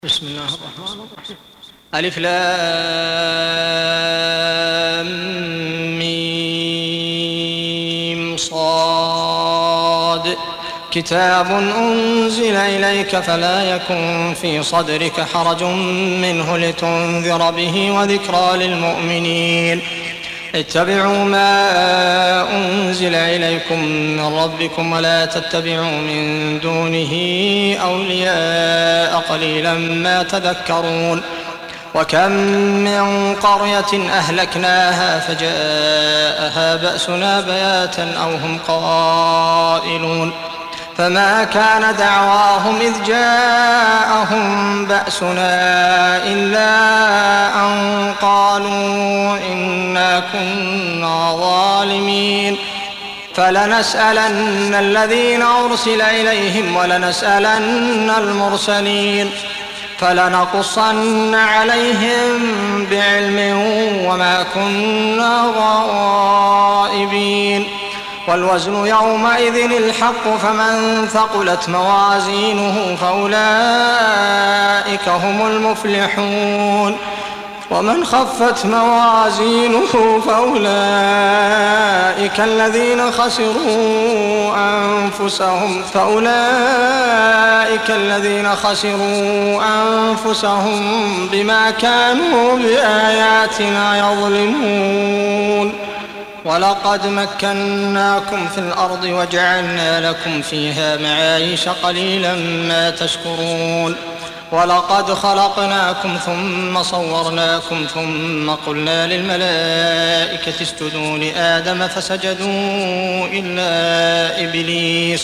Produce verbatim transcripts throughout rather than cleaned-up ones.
بسم الله الرحمن الرحيم. ألف لام ميم صاد كتاب أنزل إليك فلا يكن في صدرك حرج منه لتنذر به وذكرى للمؤمنين. اتبعوا ما أنزل إليكم من ربكم ولا تتبعوا من دونه أولياء قليلا ما تذكرون. وكم من قرية أهلكناها فجاءها بأسنا بياتا أو هم قائلون فما كان دعواهم إذ جاءهم بأسنا إلا أن قالوا إنا كنا ظالمين. فلنسألن الذين أرسل إليهم ولنسألن المرسلين فلنقصن عليهم بعلم وما كنا غائبين. والوزن يومئذ الحق فمن ثقلت موازينه فأولئك هم المفلحون ومن خفت موازينه فأولئك الذين خسروا أنفسهم فأولئك الذين خسروا أنفسهم بما كانوا بآياتنا يظلمون. ولقد مكناكم في الأرض وجعلنا لكم فيها معايش قليلا ما تشكرون. ولقد خلقناكم ثم صورناكم ثم قلنا للملائكة اسجدوا لآدم فسجدوا إلا إبليس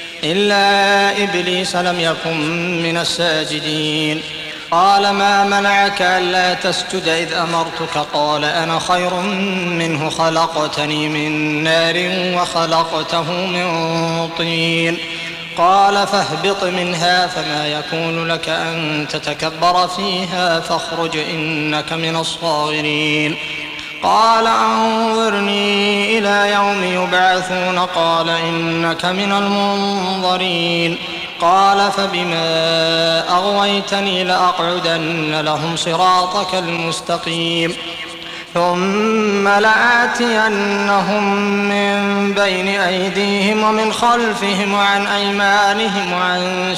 إلا إبليس لم يكن من الساجدين. قال ما منعك ألا تسجد إذ أمرتك؟ قال أنا خير منه خلقتني من نار وخلقته من طين. قال فاهبط منها فما يكون لك أن تتكبر فيها فاخرج إنك من الصاغرين. قال أنظرني إلى يوم يبعثون قال إنك من المنظرين. قال فبما أغويتني لأقعدن لهم صراطك المستقيم ثم لآتينهم من بين أيديهم ومن خلفهم وعن أيمانهم وعن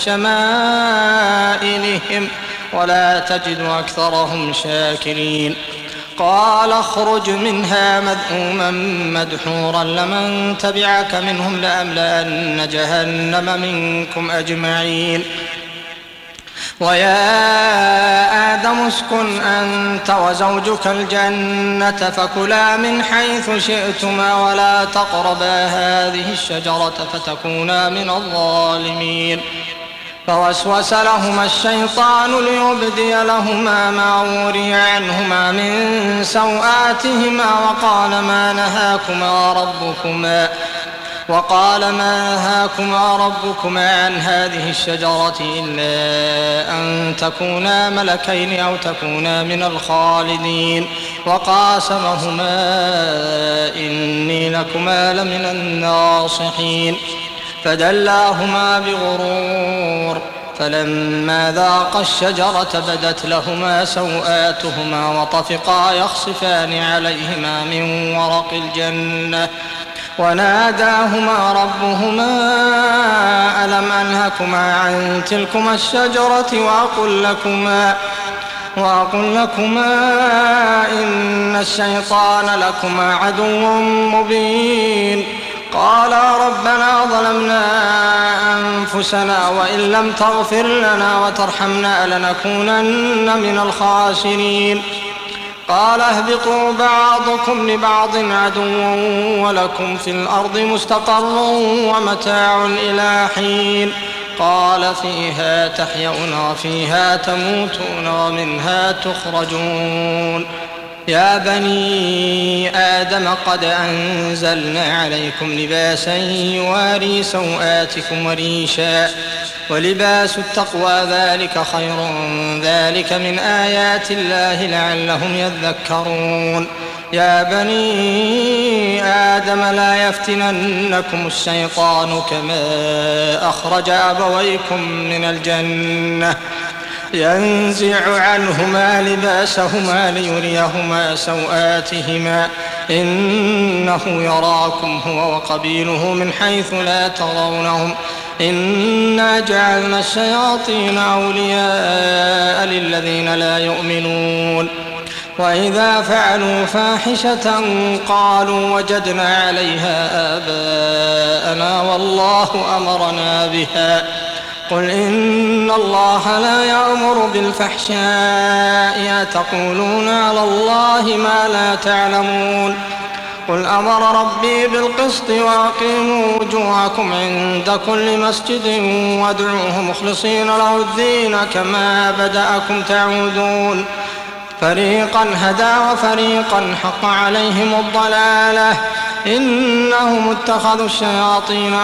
شمائلهم ولا تجد أكثرهم شاكرين. قال اخرج منها مذءوما مدحورا لمن تبعك منهم لأملأن جهنم منكم أجمعين. ويا آدم اسكن أنت وزوجك الجنة فكلا من حيث شئتما ولا تقربا هذه الشجرة فتكونا من الظالمين. فوسوس لهما الشيطان ليبدي لهما ما وري عنهما من سوآتهما وقال ما نهاكما ربكما وقال ما نهاكما ربكما عن هذه الشجرة إلا أن تكونا ملكين أو تكونا من الخالدين. وقاسمهما إني لكما لمن الناصحين. فدلاهما بغرور فلما ذاقا الشجرة بدت لهما سوآتهما وطفقا يخصفان عليهما من ورق الجنة وناداهما ربهما ألم أنهكما عن تلكما الشجرة وأقل لكما وأقل لكما إن الشيطان لكما عدو مبين. قالا ربنا ظلمنا أنفسنا وإن لم تغفر لنا وترحمنا لنكونن من الخاسرين. قال اهبطوا بعضكم لبعض عدو ولكم في الأرض مستقر ومتاع إلى حين. قال فيها تحيون وفيها تموتون ومنها تخرجون. يا بني آدم قد أنزلنا عليكم لباسا يواري سوآتكم وريشا ولباس التقوى ذلك خير ذلك من آيات الله لعلهم يذكرون. يا بني آدم لا يفتننكم الشيطان كما أخرج أبويكم من الجنة ينزع عنهما لباسهما ليريهما سوآتهما إنه يراكم هو وقبيله من حيث لا ترونهم إنا جعلنا الشياطين أولياء للذين لا يؤمنون وإذا فعلوا فاحشة قالوا وجدنا عليها آباءنا والله أمرنا بها قل إن الله لا يأمر بالفحشاء أتقولون على الله ما لا تعلمون قل أمر ربي بالقسط وأقيموا وجوهكم عند كل مسجد وادعوه مخلصين له الدين كما بدأكم تعودون فريقا هدى وفريقا حق عليهم الضلالة إنهم اتخذوا الشياطين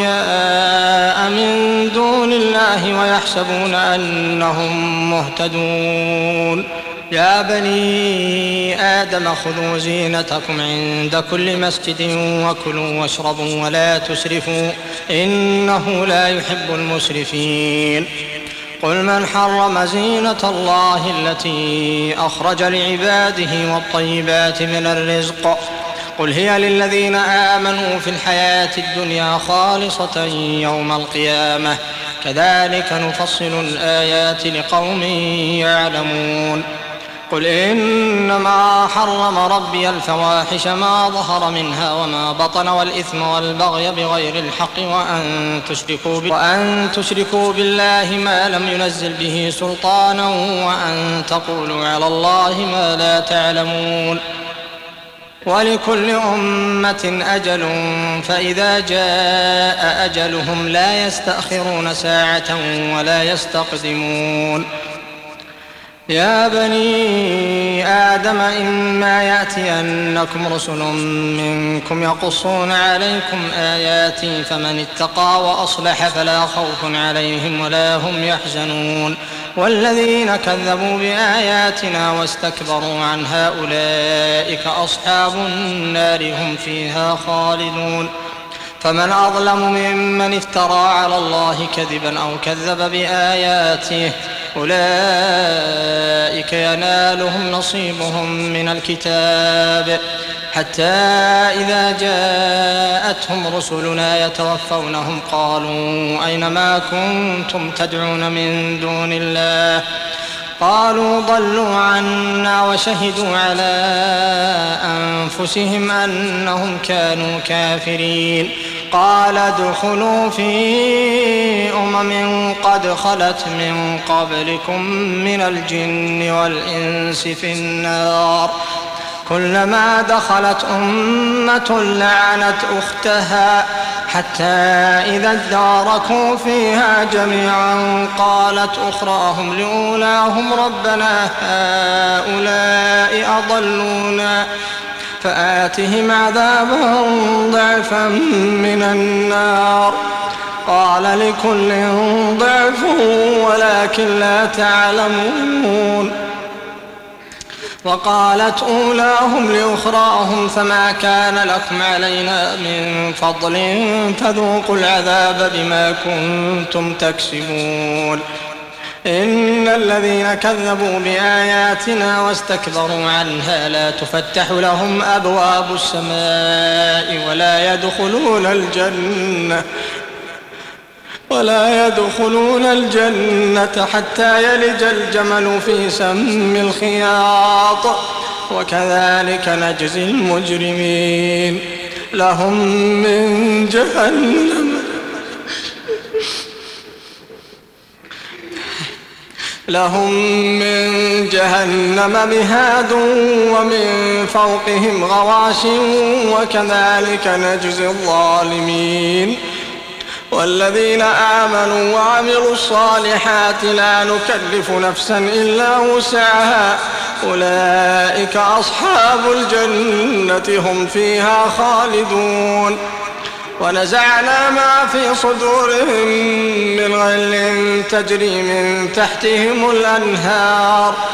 أولياء من دون الله ويحسبون أنهم مهتدون يا بني آدم خذوا زينتكم عند كل مسجد وكلوا واشربوا ولا تسرفوا إنه لا يحب المسرفين قل من حرم زينة الله التي أخرج لعباده والطيبات من الرزق قل هي للذين آمنوا في الحياة الدنيا خالصة يوم القيامة كذلك نفصل الآيات لقوم يعلمون قل إنما حرم ربي الفواحش ما ظهر منها وما بطن والإثم والبغي بغير الحق وأن تشركوا, وأن تشركوا بالله ما لم ينزل به سلطانا وأن تقولوا على الله ما لا تعلمون ولكل أمة أجل فإذا جاء أجلهم لا يستأخرون ساعة ولا يستقدمون يا بني آدم إما يأتينكم رسل منكم يقصون عليكم آياتي فمن اتقى وأصلح فلا خوف عليهم ولا هم يحزنون والذين كذبوا بآياتنا واستكبروا عنها أولئك أصحاب النار هم فيها خالدون فمن أظلم ممن افترى على الله كذبا أو كذب بآياته أولئك ينالهم نصيبهم من الكتاب حتى إذا جاءتهم رسلنا يتوفونهم قالوا أين ما كنتم تدعون من دون الله قالوا ضلوا عنا وشهدوا على أنفسهم أنهم كانوا كافرين قال ادخلوا في أمم قد خلت من قبلكم من الجن والإنس في النار كلما دخلت أمة لعنت أختها حتى إذا اداركوا فيها جميعا قالت أخراهم لأولاهم ربنا هؤلاء أضلونا فآتهم عذابا ضعفا من النار قال لكل ضعف ولكن لا تعلمون وقالت أولاهم لأخراهم فما كان لكم علينا من فضل فذوقوا العذاب بما كنتم تكسبون إن الذين كذبوا بآياتنا واستكبروا عنها لا تفتح لهم أبواب السماء ولا يدخلون الجنة ولا يدخلون الجنة حتى يلج الجمل في سم الخياط وكذلك نجزي المجرمين لهم من جهنم لهم من جهنم مهاد ومن فوقهم غواش وكذلك نجزي الظالمين والذين آمنوا وعملوا الصالحات لا نكلف نفسا إلا وسعها أولئك أصحاب الجنة هم فيها خالدون ونزعنا ما في صدورهم من غل تجري من تحتهم الأنهار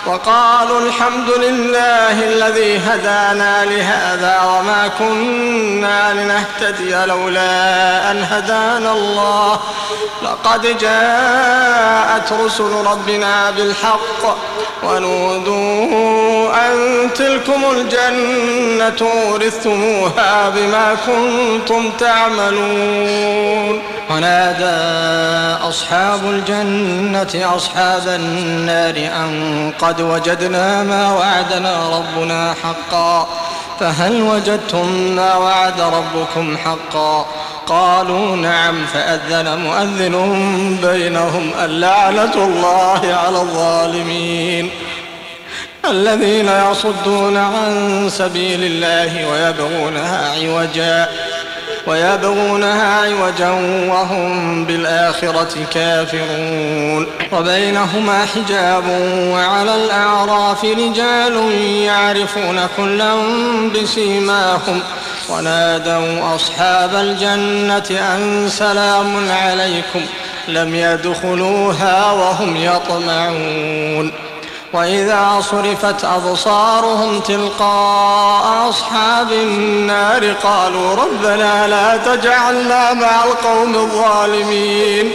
وقالوا الحمد لله الذي هدانا لهذا وما كنا لنهتدي لولا أن هدانا الله لقد جاءت رسل ربنا بالحق ونودوا أن تلكم الجنة أورثتموها بما كنتم تعملون. ونادى أصحاب الجنة أصحاب النار أن قد وجدنا ما وعدنا ربنا حقا فهل وجدتم ما وعد ربكم حقا؟ قالوا نعم. فأذن مؤذن بينهم اللعنة الله على الظالمين الذين يصدون عن سبيل الله ويبغونها عوجا ويبغونها عوجا وهم بالآخرة كافرون. وبينهما حجاب وعلى الأعراف رجال يعرفون كلا بسيماهم ونادوا أصحاب الجنة أن سلام عليكم لم يدخلوها وهم يطمعون. وإذا صرفت أبصارهم تلقاء أصحاب النار قالوا ربنا لا تجعلنا مع القوم الظالمين.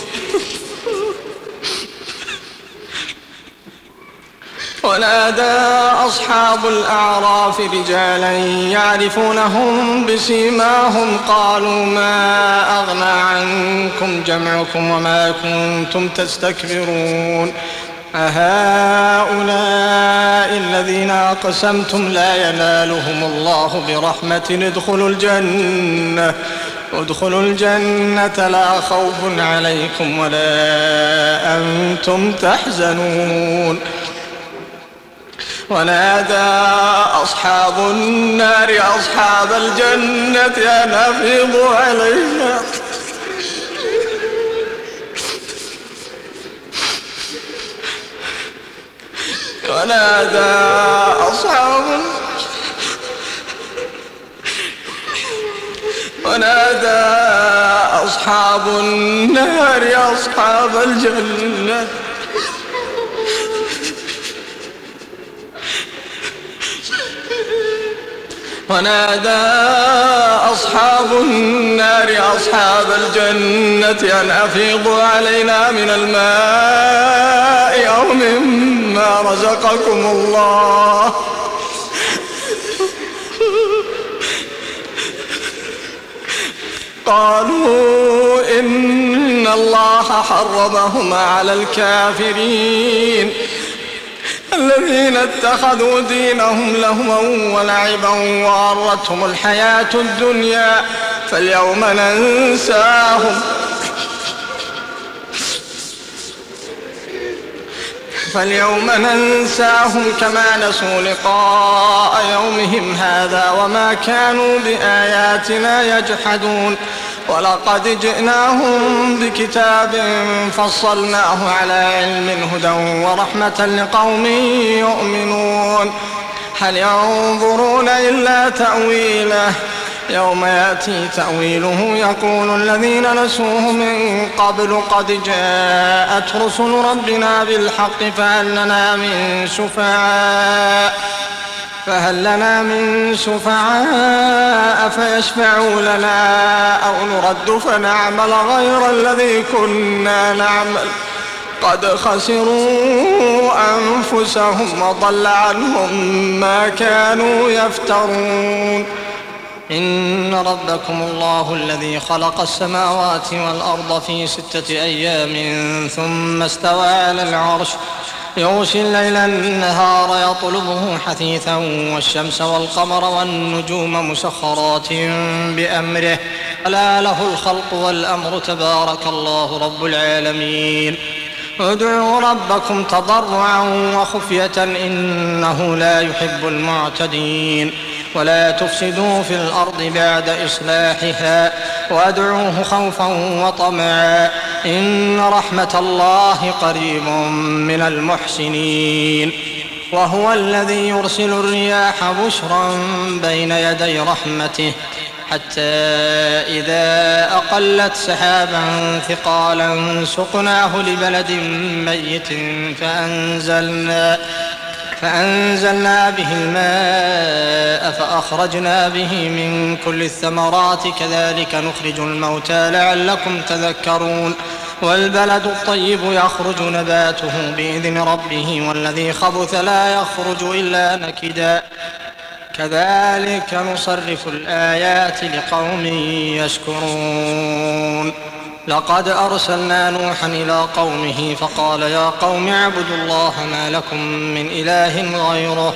ونادى أصحاب الأعراف رجالا يعرفونهم بسيماهم قالوا ما أغنى عنكم جمعكم وما كنتم تستكبرون أهؤلاء الذين أقسمتم لا ينالهم الله برحمة ادخلوا الجنة ادخلوا الجنة لا خوف عليكم ولا أنتم تحزنون. ونادى أصحاب النار أصحاب الجنة أن أفيضوا علينا ونادى أصحاب ونادى أصحاب النار أصحاب الجنة ونادى أصحاب النار أصحاب الجنة أن أفيضوا علينا من الماء أو مما رزقكم الله قالوا إن الله حرمهما على الكافرين الذين اتخذوا دينهم لهوا ولعبا وغرتهم الحياة الدنيا فاليوم ننساهم فاليوم ننساهم كما نسوا لقاء يومهم هذا وما كانوا بآياتنا يجحدون. ولقد جئناهم بكتاب فصلناه على علم هدى ورحمة لقوم يؤمنون. هل ينظرون إلا تأويله يوم يأتي تأويله يقول الذين نسوه من قبل قد جاءت رسل ربنا بالحق فهل لنا من شفعاء فهل لنا من شفعاء فيشفعوا لنا أو نرد فنعمل غير الذي كنا نعمل قد خسروا أنفسهم وضل عنهم ما كانوا يفترون. إن ربكم الله الذي خلق السماوات والأرض في ستة أيام ثم استوى على العرش يغشي الليل النهار يطلبه حثيثا والشمس والقمر والنجوم مسخرات بأمره ألا له الخلق والأمر تبارك الله رب العالمين. ادعوا ربكم تضرعا وخفية إنه لا يحب المعتدين. ولا تفسدوا في الأرض بعد إصلاحها وادعوه خوفا وطمعا إن رحمة الله قريب من المحسنين. وهو الذي يرسل الرياح بشرا بين يدي رحمته حتى إذا أقلت سحابا ثقالا سقناه لبلد ميت فأنزلنا فأنزلنا به الماء فأخرجنا به من كل الثمرات كذلك نخرج الموتى لعلكم تذكرون والبلد الطيب يخرج نباته بإذن ربه والذي خبث لا يخرج إلا نكدا كذلك نصرف الآيات لقوم يشكرون لقد أرسلنا نوحا إلى قومه فقال يا قوم اعبدوا الله ما لكم من إله غيره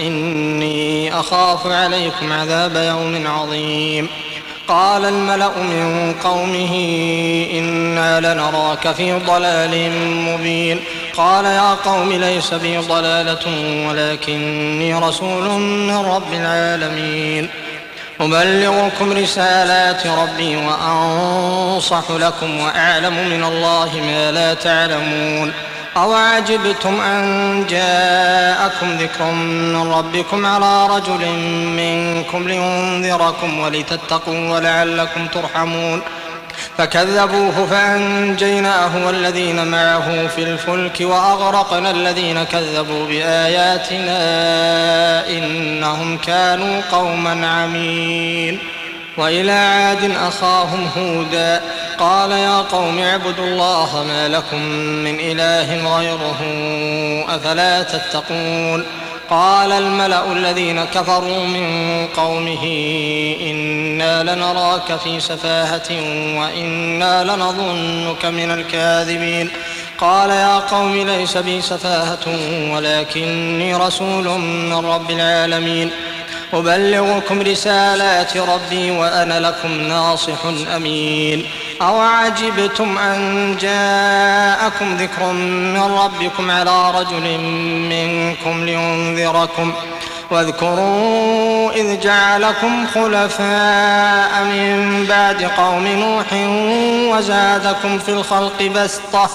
إني أخاف عليكم عذاب يوم عظيم قال الملأ من قومه إنا لنراك في ضلال مبين قال يا قوم ليس بي ضلالة ولكني رسول من رب العالمين أبلغكم رسالات ربي وأنصح لكم وأعلم من الله ما لا تعلمون أوعجبتم أن جاءكم ذكر من ربكم على رجل منكم لينذركم ولتتقوا ولعلكم ترحمون فكذبوه فأنجيناه والذين معه في الفلك وأغرقنا الذين كذبوا بآياتنا إنهم كانوا قوما عمين وإلى عاد أخاهم هودا قال يا قوم اعبدوا الله ما لكم من إله غيره أفلا تتقون قال الملأ الذين كفروا من قومه إنا لنراك في سفاهة وإنا لنظنك من الكاذبين قال يا قوم ليس بي سفاهة ولكني رسول من رب العالمين أبلغكم رسالات ربي وأنا لكم ناصح أمين أوعجبتم أن جاءكم ذكر من ربكم على رجل منكم لينذركم واذكروا إذ جعلكم خلفاء من بعد قوم نوح وزادكم في الخلق بسطة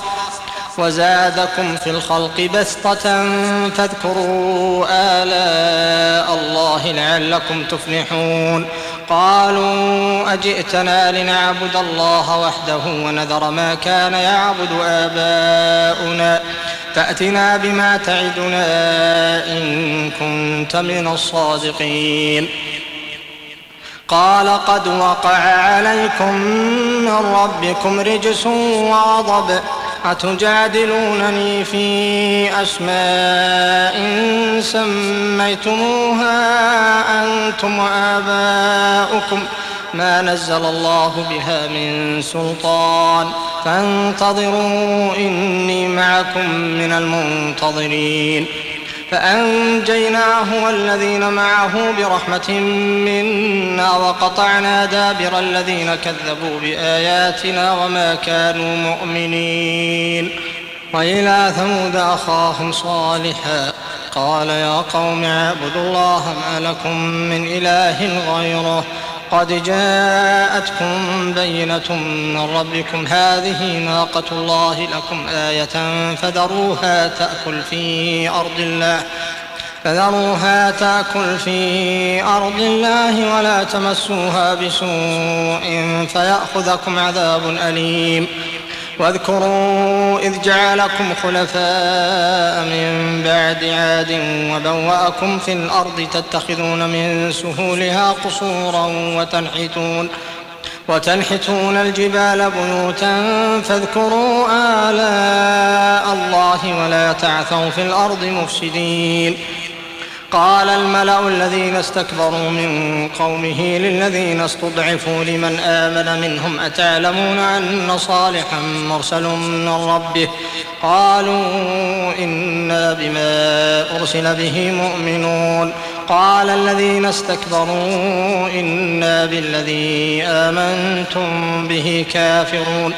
وزادكم في الخلق بسطة فاذكروا آلاء الله لعلكم تفلحون قالوا أجئتنا لنعبد الله وحده ونذر ما كان يعبد آباؤنا فأتنا بما تعدنا إن كنت من الصادقين قال قد وقع عليكم من ربكم رجس وغضب أتجادلونني في أسماء سميتموها أنتم وآباؤكم ما نزل الله بها من سلطان فانتظروا إني معكم من المنتظرين فأنجيناه والذين معه برحمة منا وقطعنا دابر الذين كذبوا بآياتنا وما كانوا مؤمنين وإلى ثمود أخاهم صالحا قال يا قوم اعبدوا الله ما لكم من إله غيره قد جاءتكم بينة من ربكم هذه ناقة الله لكم آية فذروها تأكل في أرض الله فذروها تأكل في أرض الله ولا تمسوها بسوء فيأخذكم عذاب أليم واذكروا إذ جعلكم خلفاء من بعد عاد وبوأكم في الأرض تتخذون من سهولها قصورا وتنحتون وتنحتون الجبال بيوتا فاذكروا آلاء الله ولا تعثوا في الأرض مفسدين قال الملأ الذين استكبروا من قومه للذين استضعفوا لمن آمن منهم أتعلمون أن صالحا مرسل من ربه قالوا إنا بما أرسل به مؤمنون قال الذين استكبروا إنا بالذي آمنتم به كافرون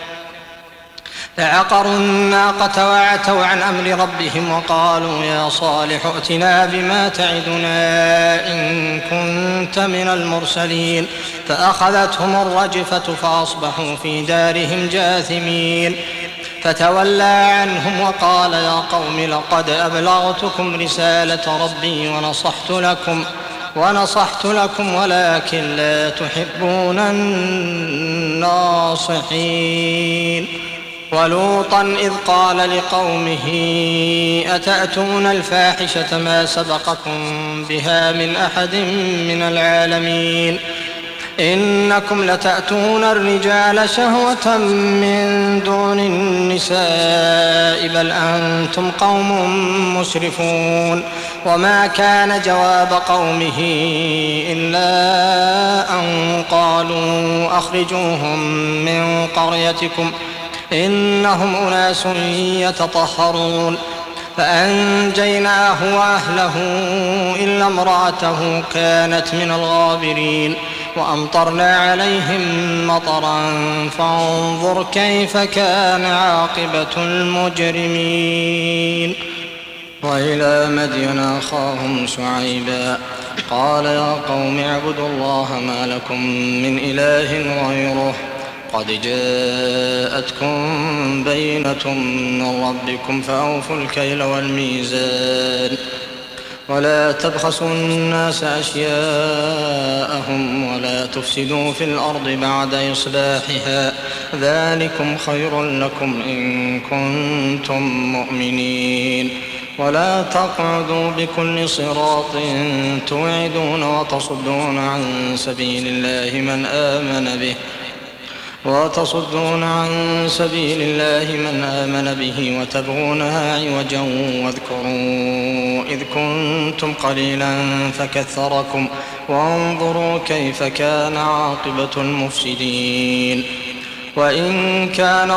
فعقروا الناقة وعتوا عن أمر ربهم وقالوا يا صالح ائتنا بما تعدنا إن كنت من المرسلين فأخذتهم الرجفة فأصبحوا في دارهم جاثمين فتولى عنهم وقال يا قوم لقد أبلغتكم رسالة ربي ونصحت لكم ونصحت لكم ولكن لا تحبون الناصحين. ولوطا إذ قال لقومه أتأتون الفاحشة ما سبقكم بها من أحد من العالمين إنكم لتأتون الرجال شهوة من دون النساء بل أنتم قوم مسرفون. وما كان جواب قومه إلا أن قالوا أخرجوهم من قريتكم إنهم أناس يتطهرون. فأنجيناه وأهله إلا امرأته كانت من الغابرين وأمطرنا عليهم مطرا فانظر كيف كان عاقبة المجرمين. وإلى مدين أخاهم شعيبا قال يا قوم اعبدوا الله ما لكم من إله غيره قد جاءتكم بينة من ربكم فأوفوا الكيل والميزان ولا تبخسوا الناس أشياءهم ولا تفسدوا في الأرض بعد إصلاحها ذلكم خير لكم إن كنتم مؤمنين. ولا تقعدوا بكل صراط توعدون وتصدون عن سبيل الله من آمن به وتصدون عن سبيل الله من آمن به وتبغونها عوجا واذكروا إذ كنتم قليلا فكثركم وانظروا كيف كان عاقبة المفسدين. وإن كان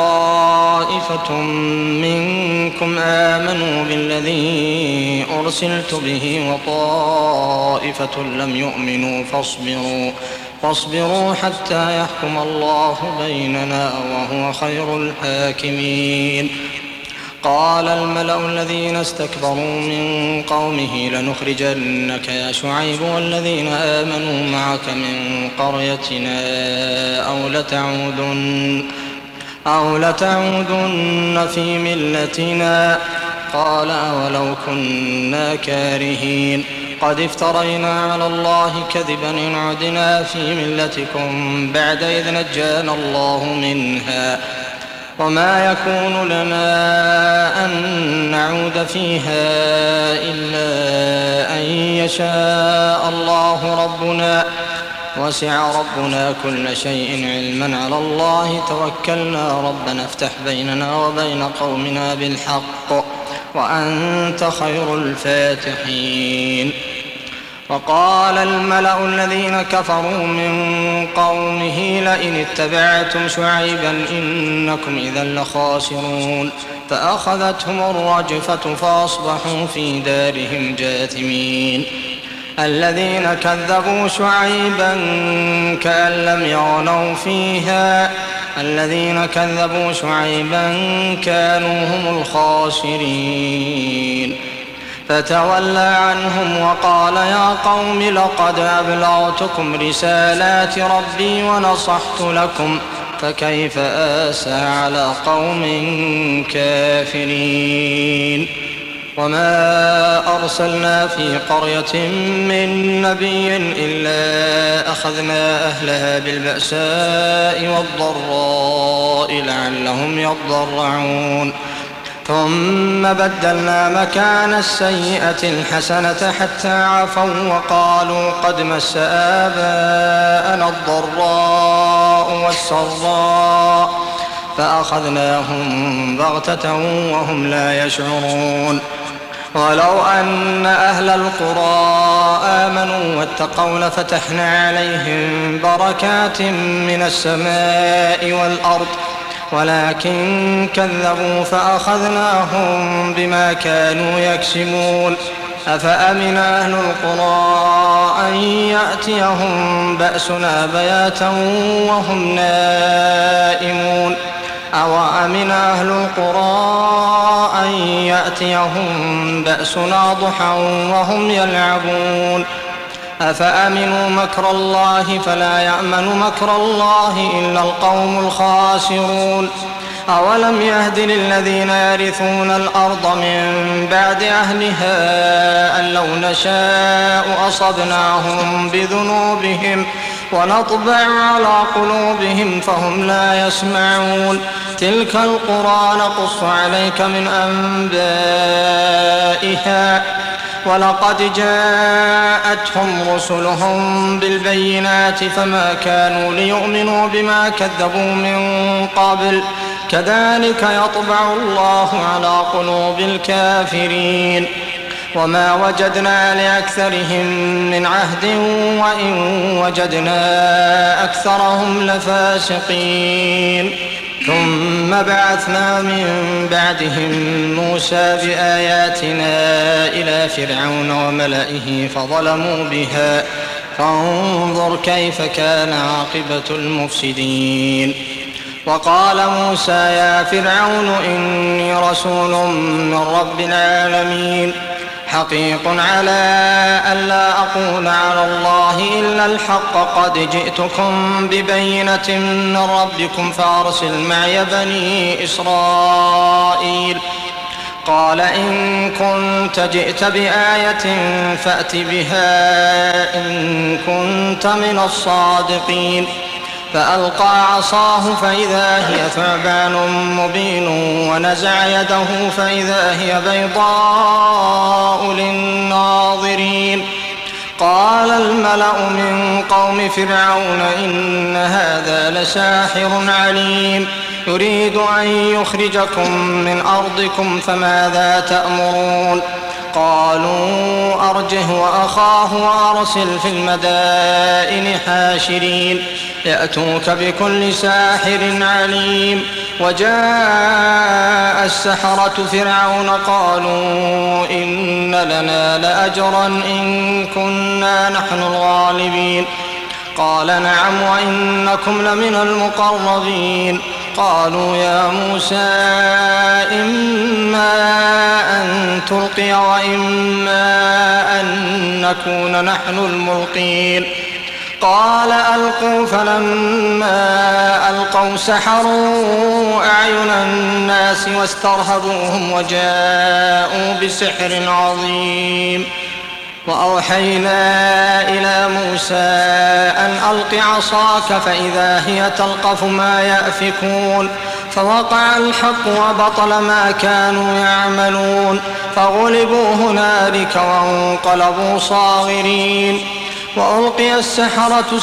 طائفة منكم آمنوا بالذي أرسلت به وطائفة لم يؤمنوا فاصبروا فاصبروا حتى يحكم الله بيننا وهو خير الحاكمين. قال الملأ الذين استكبروا من قومه لنخرجنك يا شعيب والذين آمنوا معك من قريتنا أو لتعودن, أو لتعودن في ملتنا. قال أولو كنا كارهين قد افترينا على الله كذبا إن عدنا في ملتكم بعد إذ نجانا الله منها وما يكون لنا أن نعود فيها إلا أن يشاء الله ربنا وسع ربنا كل شيء علما على الله توكلنا ربنا افتح بيننا وبين قومنا بالحق وأنت خير الفاتحين. وقال الملأ الذين كفروا من قومه لئن اتبعتم شعيبا إنكم إذا لخاسرون. فأخذتهم الرجفة فأصبحوا في دارهم جاثمين. الذين كذبوا شعيبا كأن لم يغنوا فيها الذين كذبوا شعيبا كانوا هم الخاسرين. فتولى عنهم وقال يا قوم لقد أبلغتكم رسالات ربي ونصحت لكم فكيف آسى على قوم كافرين. وما أرسلنا في قرية من نبي إلا أخذنا أهلها بالبأساء والضراء لعلهم يضرعون ثم بدلنا مكان السيئة الحسنة حتى عفوا وقالوا قد مس آباءنا الضراء والسراء فأخذناهم بغتة وهم لا يشعرون. ولو أن أهل القرى آمنوا واتقوا لفتحنا عليهم بركات من السماء والأرض ولكن كذبوا فأخذناهم بما كانوا يكسبون. أفأمن أهل القرى أن يأتيهم بأسنا بياتا وهم نائمون أو أمن أهل القرى أن يأتيهم بأسنا ضحى وهم يلعبون. أفأمنوا مكر الله فلا يأمن مكر الله إلا القوم الخاسرون. أولم يهد للذين يرثون الأرض من بعد أهلها أن لو نشاء أصبناهم بذنوبهم ونطبع على قلوبهم فهم لا يسمعون تلك القرى نقص عليك من أنبائها ولقد جاءتهم رسلهم بالبينات فما كانوا ليؤمنوا بما كذبوا من قبل كذلك يطبع الله على قلوب الكافرين وما وجدنا لأكثرهم من عهد وإن وجدنا أكثرهم لفاسقين ثم بعثنا من بعدهم موسى بآياتنا إلى فرعون وملئه فظلموا بها فانظر كيف كان عاقبة المفسدين وقال موسى يا فرعون إني رسول من رب العالمين حقيق على ألا أقول على الله إلا الحق قد جئتكم ببينة من ربكم فأرسل معي بني إسرائيل قال إن كنت جئت بآية فأت بها إن كنت من الصادقين فألقى عصاه فإذا هي ثعبان مبين ونزع يده فإذا هي بيضاء للناظرين قال الملأ من قوم فرعون إن هذا لساحر عليم يريد أن يخرجكم من أرضكم فماذا تأمرون قالوا أرجه وأخاه وأرسل في المدائن حاشرين يأتوك بكل ساحر عليم وجاء السحرة فرعون قالوا إن لنا لأجرا إن كنا نحن الغالبين قال نعم وإنكم لمن المقربين قالوا يا موسى إما أن تلقي وإما أن نكون نحن الملقين قال ألقوا فلما ألقوا سحروا أعين الناس واسترهبوهم وجاءوا بسحر عظيم وأوحينا إلى موسى أن ألق عصاك فإذا هي تلقف ما يأفكون فوقع الحق وبطل ما كانوا يعملون فغلبوا هنالك وانقلبوا صاغرين وألقي السحرة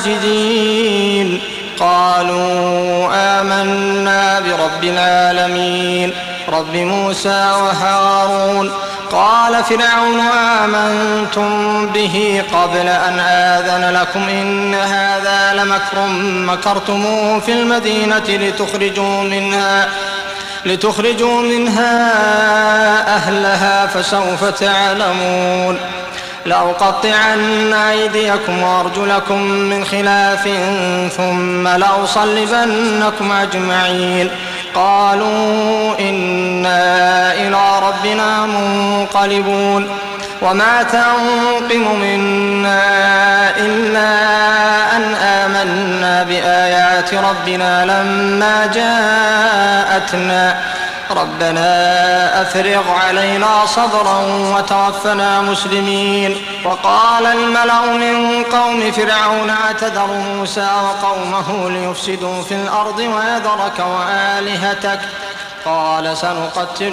ساجدين قالوا آمنا برب العالمين رب موسى وهارون قال فرعون آمنتم به قبل أن آذن لكم إن هذا لمكر مكرتموه في المدينة لتخرجوا منها لتخرجوا منها أهلها فسوف تعلمون لأقطعن أيديكم وأرجلكم من خلاف ثم لأصلبنكم أجمعين قالوا إنا إلى ربنا منقلبون وما تنقم منا إلا أن آمنا بآيات ربنا لما جاءتنا ربنا أفرغ علينا صبرا وتوفنا مسلمين وقال الملأ من قوم فرعون أتذر موسى وقومه ليفسدوا في الأرض ويذرك وآلهتك قال سنقتل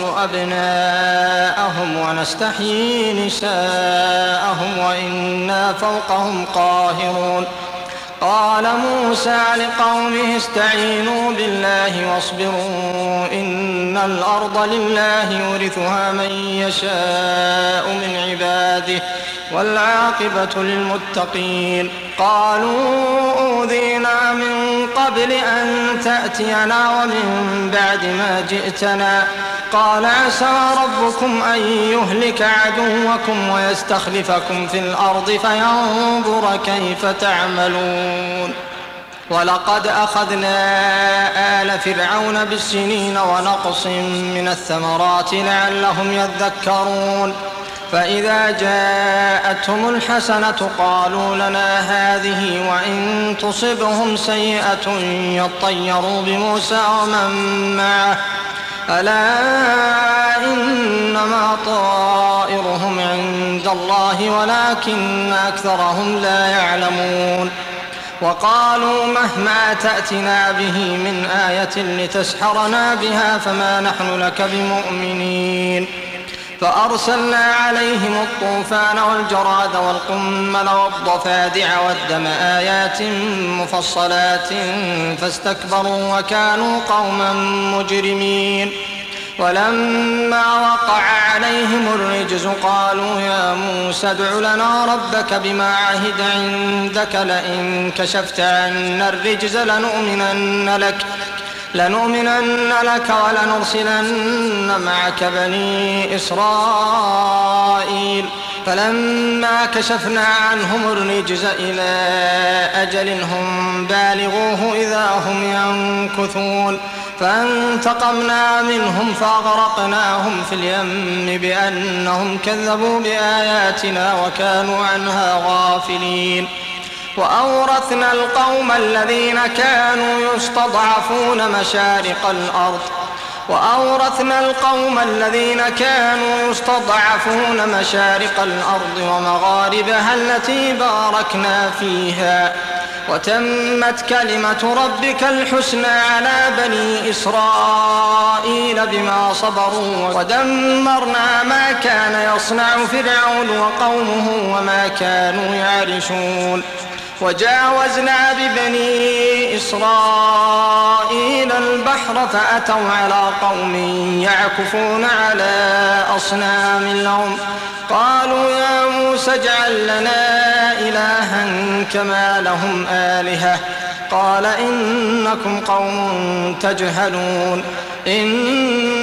أبناءهم ونستحيي نساءهم وإنا فوقهم قاهرون قال موسى لقومه استعينوا بالله واصبروا إن الأرض لله يورثها من يشاء من عباده والعاقبة للمتقين قالوا أوذينا من قبل أن تأتينا ومن بعد ما جئتنا قال عسى ربكم أن يهلك عدوكم ويستخلفكم في الأرض فينظر كيف تعملون ولقد أخذنا آل فرعون بالسنين ونقص من الثمرات لعلهم يذكرون فإذا جاءتهم الحسنة قالوا لنا هذه وإن تصبهم سيئة يطيروا بموسى ومن معه ألا إنما طائرهم عند الله ولكن أكثرهم لا يعلمون. وقالوا مهما تأتنا به من آية لتسحرنا بها فما نحن لك بمؤمنين. فأرسلنا عليهم الطوفان والجراد والقمل والضفادع والدم آيات مفصلات فاستكبروا وكانوا قوما مجرمين. ولما وقع عليهم الرجز قالوا يا موسى ادع لنا ربك بما عهد عندك لئن كشفت عنا الرجز لنؤمنن لك لنؤمنن لك ولنرسلن معك بني إسرائيل. فلما كشفنا عنهم الرجز إلى أجل هم بالغوه إذا هم ينكثون فانتقمنا منهم فأغرقناهم في اليم بأنهم كذبوا بآياتنا وكانوا عنها غافلين. وأورثنا القوم الذين كانوا يستضعفون مشارق الأرض وأورثنا القوم الذين كانوا يستضعفون مشارق الأرض ومغاربها التي باركنا فيها وتمت كلمة ربك الحسنى على بني إسرائيل بما صبروا ودمرنا ما كان يصنع فرعون وقومه وما كانوا يعرشون. وجاوزنا ببني إسرائيل البحر فأتوا على قوم يعكفون على أصنام لهم قالوا يا موسى اجعل لنا إلها كما لهم آلهة قال إنكم قوم تجهلون إن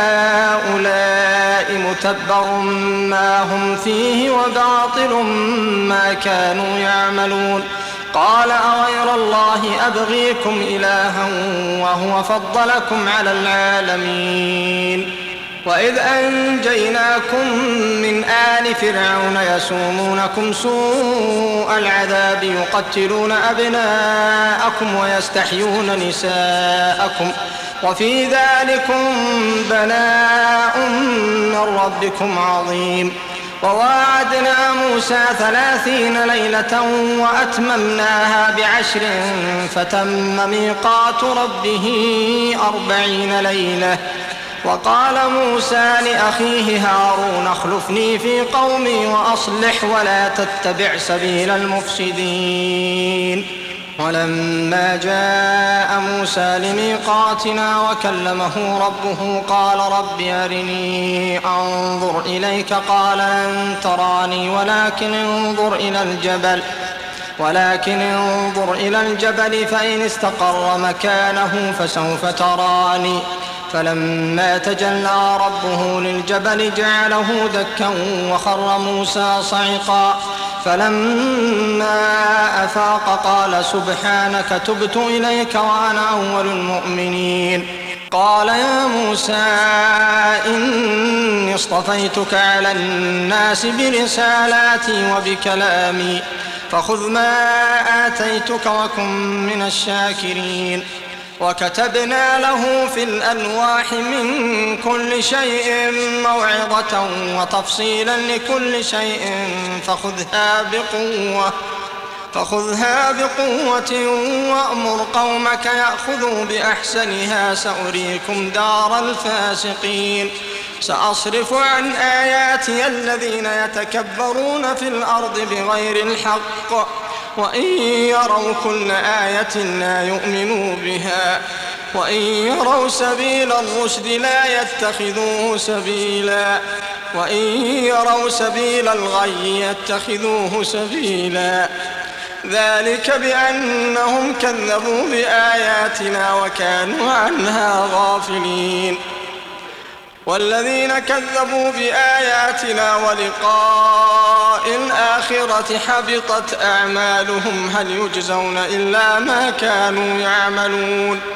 هؤلاء متبر ما هم فيه وباطل ما كانوا يعملون. قال أغير الله أبغيكم إلها وهو فضلكم على العالمين. وإذ أنجيناكم من آل فرعون يسومونكم سوء العذاب يقتلون أبناءكم ويستحيون نساءكم وفي ذلكم بلاء من ربكم عظيم. وواعدنا موسى ثلاثين ليلة وأتممناها بعشر فتم ميقات ربه أربعين ليلة. وقال موسى لأخيه هارون اخلفني في قومي وأصلح ولا تتبع سبيل المفسدين. ولما جاء موسى لميقاتنا وكلمه ربه قال رب أرني أنظر إليك قال لن تراني ولكن انظر إلى الجبل ولكن انظر إلى الجبل فإن استقر مكانه فسوف تراني. فلما تجلى ربه للجبل جعله دكا وخر موسى صعقا فلما أفاق قال سبحانك تبت إليك وأنا أول المؤمنين. قال يا موسى إني اصطفيتك على الناس برسالاتي وبكلامي فخذ ما آتيتك وكن من الشاكرين. وكتبنا له في الألواح من كل شيء موعظة وتفصيلا لكل شيء فخذها بقوة فخذها بقوة وأمر قومك يأخذوا بأحسنها سأريكم دار الفاسقين. سأصرف عن آياتي الذين يتكبرون في الأرض بغير الحق وإن يروا كل آية لا يؤمنوا بها وإن يروا سبيل الرشد لا يتخذوه سبيلا وإن يروا سبيل الغي يتخذوه سبيلا. ذلك بأنهم كذبوا بآياتنا وكانوا عنها غافلين. والذين كذبوا بآياتنا ولقاء الآخرة حبطت أعمالهم هل يجزون إلا ما كانوا يعملون.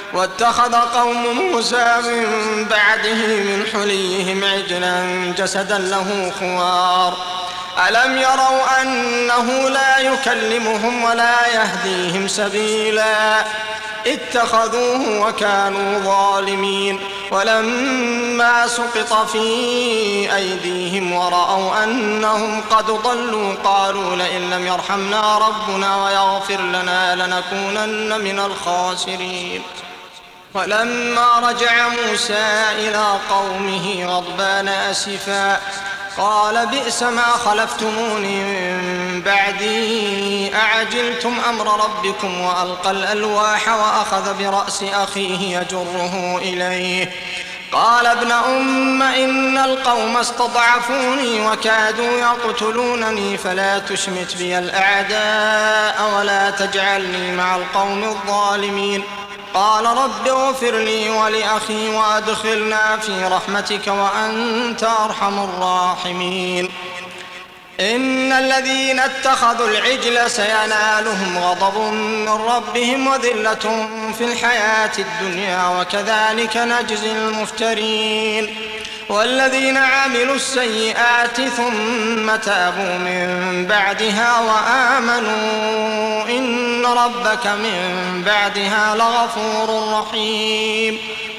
واتخذ قوم موسى من بعده من حليهم عجلا جسدا له خوار ألم يروا أنه لا يكلمهم ولا يهديهم سبيلا اتخذوه وكانوا ظالمين ولما سقط في أيديهم ورأوا أنهم قد ضلوا قالوا لئن لم يرحمنا ربنا ويغفر لنا لنكونن من الخاسرين ولما رجع موسى إلى قومه غضبان أسفا قال بئس ما خلفتموني من بعدي أعجلتم أمر ربكم وألقى الألواح وأخذ برأس أخيه يجره إليه قال ابن أم إن القوم استضعفوني وكادوا يقتلونني فلا تشمت بي الأعداء ولا تجعلني مع القوم الظالمين قال رب اغفر لي ولأخي وأدخلنا في رحمتك وأنت أرحم الراحمين إن الذين اتخذوا العجل سينالهم غضب من ربهم وذلة في الحياة الدنيا وكذلك نجزي المفترين والذين عملوا السيئات ثم تابوا من بعدها وآمنوا إن ربك من بعدها لغفور رحيم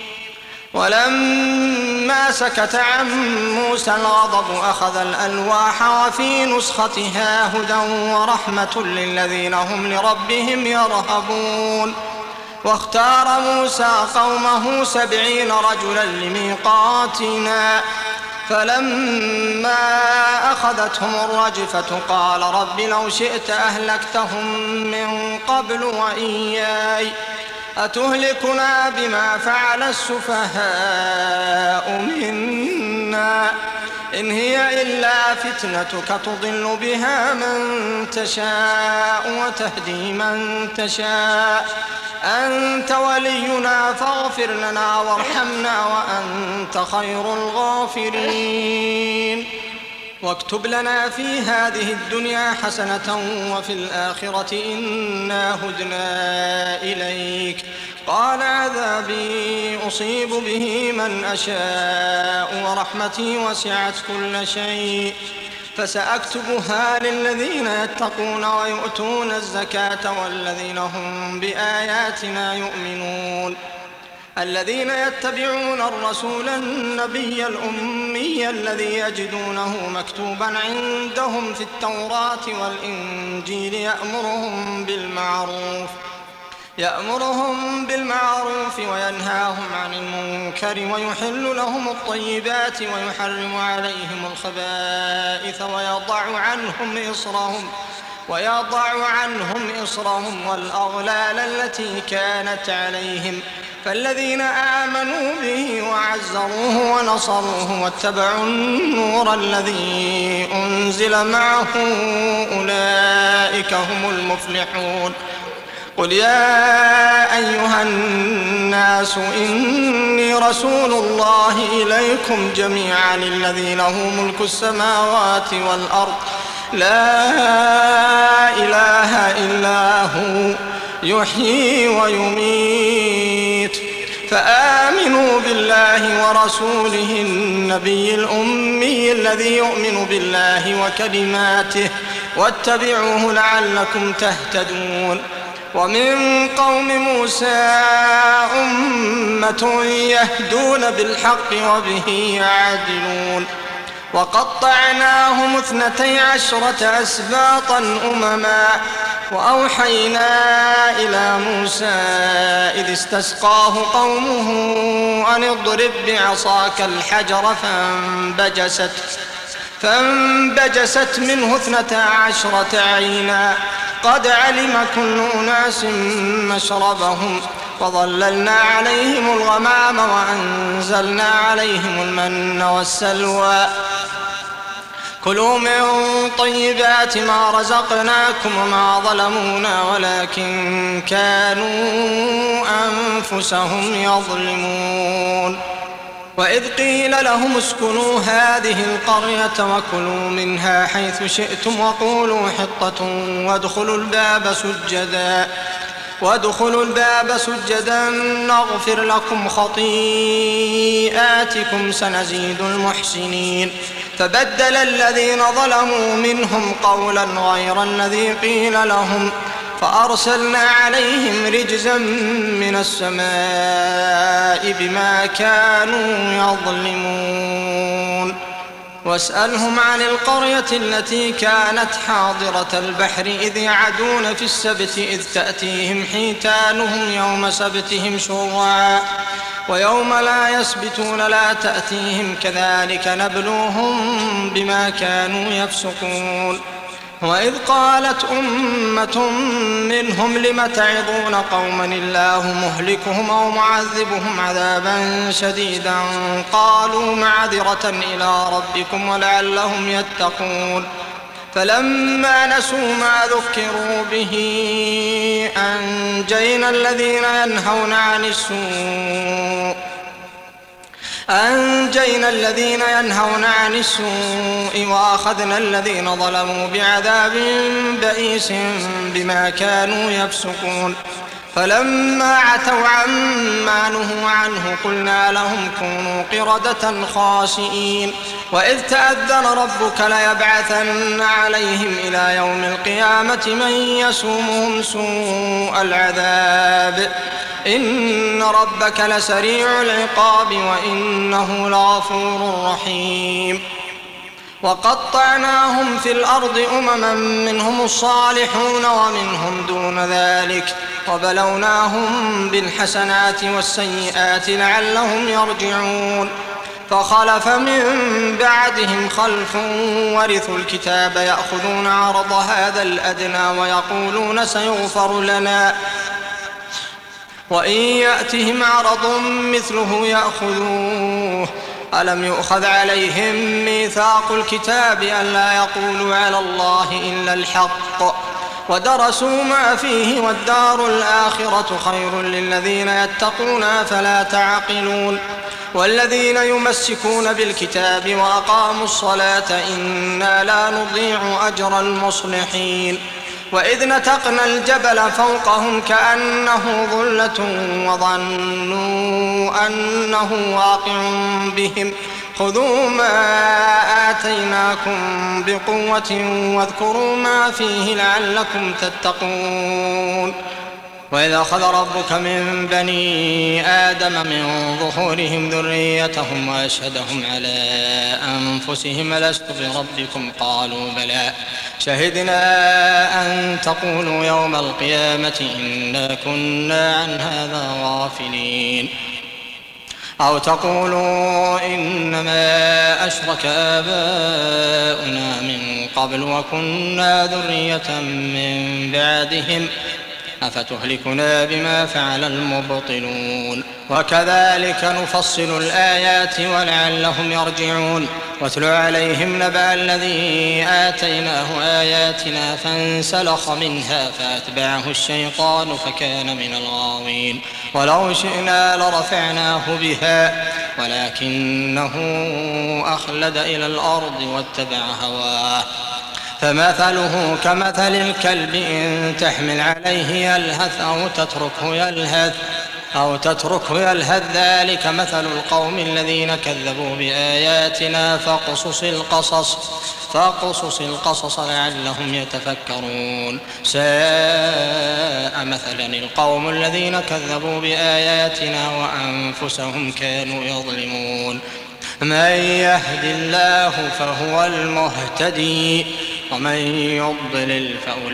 ولما سكت عن موسى الغضب أخذ الألواح وفي نسختها هدى ورحمة للذين هم لربهم يرهبون واختار موسى قومه سبعين رجلا لميقاتنا فلما أخذتهم الرجفة قال رب لو شئت أهلكتهم من قبل وإياي أتهلكنا بما فعل السفهاء منا إن هي إلا فتنتك تضل بها من تشاء وتهدي من تشاء أنت ولينا فاغفر لنا وارحمنا وأنت خير الغافرين واكتب لنا في هذه الدنيا حسنة وفي الآخرة إنا هدنا إليك قال عذابي أصيب به من أشاء ورحمتي وسعت كل شيء فسأكتبها للذين يتقون ويؤتون الزكاة والذين هم بآياتنا يؤمنون الذين يتبعون الرسول النبي الأمي الذي يجدونه مكتوبا عندهم في التوراة والإنجيل يأمرهم بالمعروف يأمرهم بالمعروف وينهاهم عن المنكر ويحل لهم الطيبات ويحرم عليهم الخبائث ويضع عنهم إصرهم ويضع عنهم إصرهم والأغلال التي كانت عليهم فالذين آمنوا به وعزروه ونصروه واتبعوا النور الذي أنزل معه أولئك هم المفلحون قل يا أيها الناس إني رسول الله إليكم جميعا الذي له ملك السماوات والأرض لا إله إلا هو يحيي ويميت فآمنوا بالله ورسوله النبي الأمي الذي يؤمن بالله وكلماته واتبعوه لعلكم تهتدون ومن قوم موسى أمة يهدون بالحق وبه يعدلون وقطعناهم اثنتي عشرة أسباطا أمما وأوحينا إلى موسى إذ استسقاه قومه أن اضرب بعصاك الحجر فانبجست فانبجست منه اثنتا عشرة عينا قد علم كل أناس مشربهم وظللنا عليهم الغمام وأنزلنا عليهم المن والسلوى كلوا من طيبات ما رزقناكم وما ظلمونا ولكن كانوا أنفسهم يظلمون وإذ قيل لهم اسكنوا هذه القرية وكلوا منها حيث شئتم وقولوا حطة وادخلوا الباب سجدا وادخلوا الباب سجدا نغفر لكم خطيئاتكم سنزيد المحسنين. فبدل الذين ظلموا منهم قولا غير الذي قيل لهم فأرسلنا عليهم رجزا من السماء بما كانوا يظلمون. واسألهم عن القرية التي كانت حاضرة البحر إذ يعدون في السبت إذ تأتيهم حيتانهم يوم سبتهم شرعا ويوم لا يسبتون لا تأتيهم كذلك نبلوهم بما كانوا يفسقون. وإذ قالت أمة منهم لم تعظون قوما الله مهلكهم أو معذبهم عذابا شديدا قالوا معذرة إلى ربكم ولعلهم يتقون. فلما نسوا ما ذكروا به أنجينا الذين ينهون عن السوء أنجينا الذين ينهون عن السوء وأخذنا الذين ظلموا بعذاب بئيس بما كانوا يفسقون. فلما عتوا عما نهوا عنه قلنا لهم كونوا قردة خاسئين. وإذ تأذن ربك ليبعثن عليهم إلى يوم القيامة من يسومهم سوء العذاب إن ربك لسريع العقاب وإنه لغفور رحيم. وقطعناهم في الأرض أمما منهم الصالحون ومنهم دون ذلك وبلوناهم بالحسنات والسيئات لعلهم يرجعون. فخلف من بعدهم خلف ورثوا الكتاب يأخذون عرض هذا الأدنى ويقولون سيغفر لنا وإن يأتهم عرض مثله يأخذوه. ألم يؤخذ عليهم ميثاق الكتاب ألا يقولوا على الله إلا الحق ودرسوا ما فيه والدار الآخرة خير للذين يتقون فلا تعقلون. والذين يمسكون بالكتاب وأقاموا الصلاة إنا لا نضيع أجر المصلحين. وإذ نتقنا الجبل فوقهم كأنه ظلة وظنوا أنه واقع بهم خذوا ما آتيناكم بقوة واذكروا ما فيه لعلكم تتقون. وإذ أخذ ربك من بني آدم من ظهورهم ذريتهم وأشهدهم على أنفسهم ألست بربكم قالوا بلى شهدنا أن تقولوا يوم القيامة إنا كنا عن هذا غافلين أو تقولوا إنما أشرك آباؤنا من قبل وكنا ذرية من بعدهم أفتهلكنا بما فعل المبطلون. وكذلك نفصل الآيات ولعلهم يرجعون. واتل عليهم نبأ الذي آتيناه آياتنا فانسلخ منها فأتبعه الشيطان فكان من الغاوين. ولو شئنا لرفعناه بها ولكنه أخلد إلى الأرض واتبع هواه فمثله كمثل الكلب إن تحمل عليه يلهث أو تتركه يلهث أو تتركه يلهث ذلك مثل القوم الذين كذبوا بآياتنا فاقصص القصص فاقصص القصص لعلهم يتفكرون. ساء مثلا القوم الذين كذبوا بآياتنا وأنفسهم كانوا يظلمون. من يهد الله فهو المهتدي ومن يضلل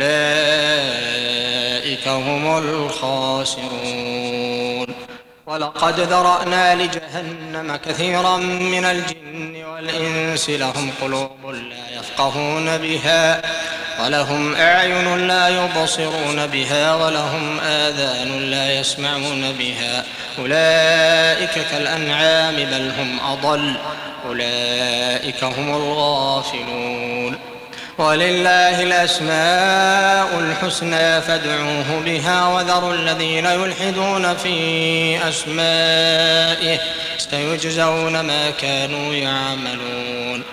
فأولئك هم الخاسرون. ولقد ذرأنا لجهنم كثيرا من الجن والإنس لهم قلوب لا يفقهون بها ولهم أعين لا يبصرون بها ولهم آذان لا يسمعون بها أولئك كالأنعام بل هم أضل أولئك هم الغافلون. ولله الأسماء الحسنى فادعوه بها وذروا الذين يلحدون في أسمائه سيجزون ما كانوا يعملون.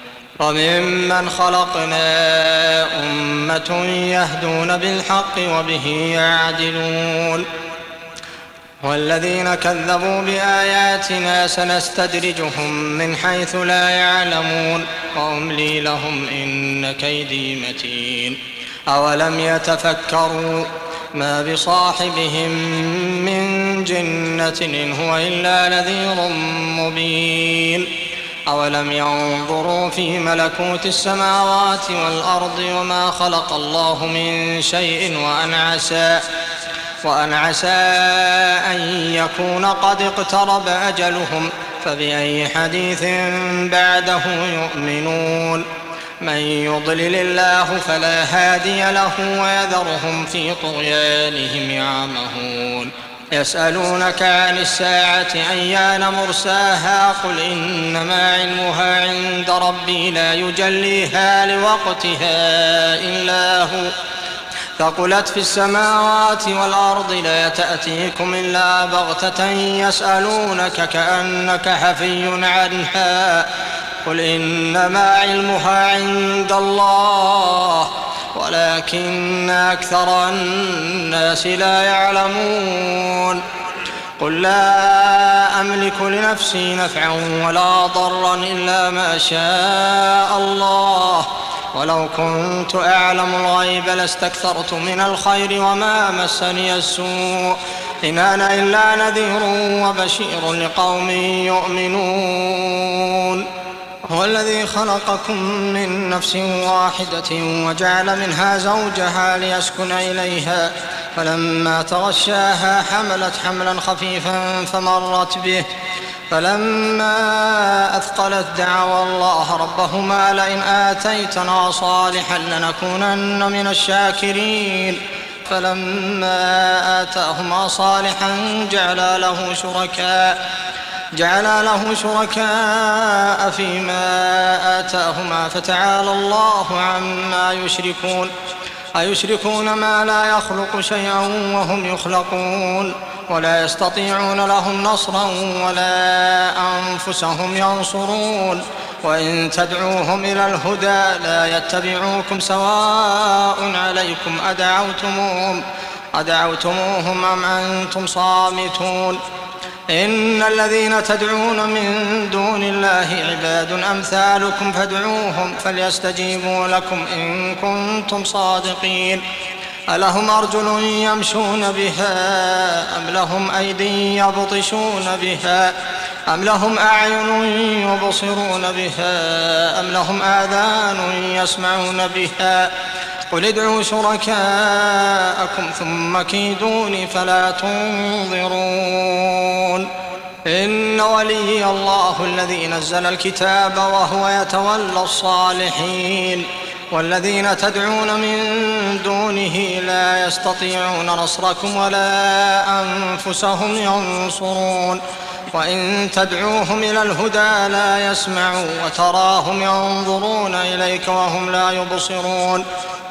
وممن خلقنا أمة يهدون بالحق وبه يعدلون والذين كذبوا بآياتنا سنستدرجهم من حيث لا يعلمون وأملي لهم إن كيدي متين أولم يتفكروا ما بصاحبهم من جنة إن هو إلا نذير مبين أولم ينظروا في ملكوت السماوات والأرض وما خلق الله من شيء وأن عسى وأن عسى أن يكون قد اقترب أجلهم فبأي حديث بعده يؤمنون من يضلل الله فلا هادي له ويذرهم في طغيانهم يعمهون يسألونك عن الساعة أيان مرساها قل إنما علمها عند ربي لا يجليها لوقتها إلا هو ثقلت في السماوات والأرض لا تأتيكم إلا بغتة يسألونك كأنك حفي عنها قل إنما علمها عند الله ولكن أكثر الناس لا يعلمون قل لا أملك لنفسي نفعا ولا ضرا إلا ما شاء الله ولو كنت أعلم الغيب لاستكثرت من الخير وما مسني السوء إن أنا إلا نذير وبشير لقوم يؤمنون هو الذي خلقكم من نفس واحدة وجعل منها زوجها ليسكن إليها فلما تغشاها حملت حملا خفيفا فمرت به فلما أثقلت دعوا الله ربهما لئن آتيتنا صالحا لنكونن من الشاكرين فلما آتاهما صالحا جعلا له شركاء جعل له شركاء فيما آتاهما فتعالى الله عما يشركون أيشركون ما لا يخلق شيئا وهم يخلقون ولا يستطيعون لهم نصرا ولا أنفسهم ينصرون وإن تدعوهم إلى الهدى لا يتبعوكم سواء عليكم أدعوتموهم أدعوتموهم أم أنتم صامتون إن الذين تدعون من دون الله عباد أمثالكم فادعوهم فليستجيبوا لكم إن كنتم صادقين ألهم أرجل يمشون بها أم لهم أيدي يبطشون بها أم لهم أعين يبصرون بها أم لهم آذان يسمعون بها قل ادعوا شركاءكم ثم كيدوني فلا تنظرون إن ولي الله الذي نزل الكتاب وهو يتولى الصالحين والذين تدعون من دونه لا يستطيعون نصركم ولا أنفسهم ينصرون وإن تدعوهم إلى الهدى لا يسمعوا وتراهم ينظرون إليك وهم لا يبصرون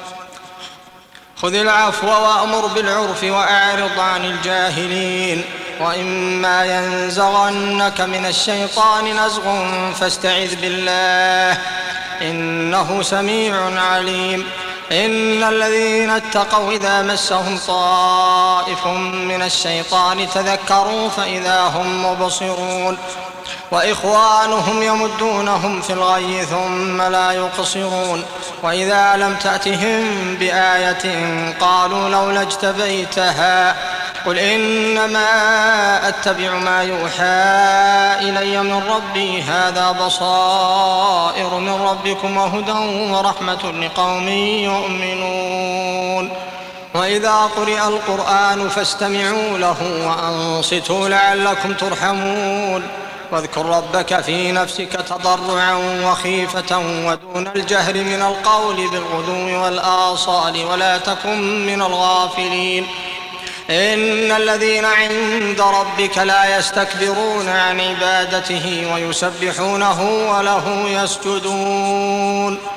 خذ العفو وأمر بالعرف وأعرض عن الجاهلين وإما ينزغنك من الشيطان نزغ فاستعذ بالله إنه سميع عليم إن الذين اتقوا إذا مسهم طائف من الشيطان تذكروا فإذا هم مبصرون وإخوانهم يمدونهم في الغي ثم لا يقصرون وإذا لم تأتهم بآية قالوا لولا اجتبيتها قل إنما أتبع ما يوحى إلي من ربي هذا بصائر من ربكم وهدى ورحمة لقوم يؤمنون وإذا قرئ القرآن فاستمعوا له وأنصتوا لعلكم ترحمون واذكر ربك في نفسك تضرعا وخيفة ودون الجهر من القول بالغدو والآصال ولا تكن من الغافلين إن الذين عند ربك لا يستكبرون عن عبادته ويسبحونه وله يسجدون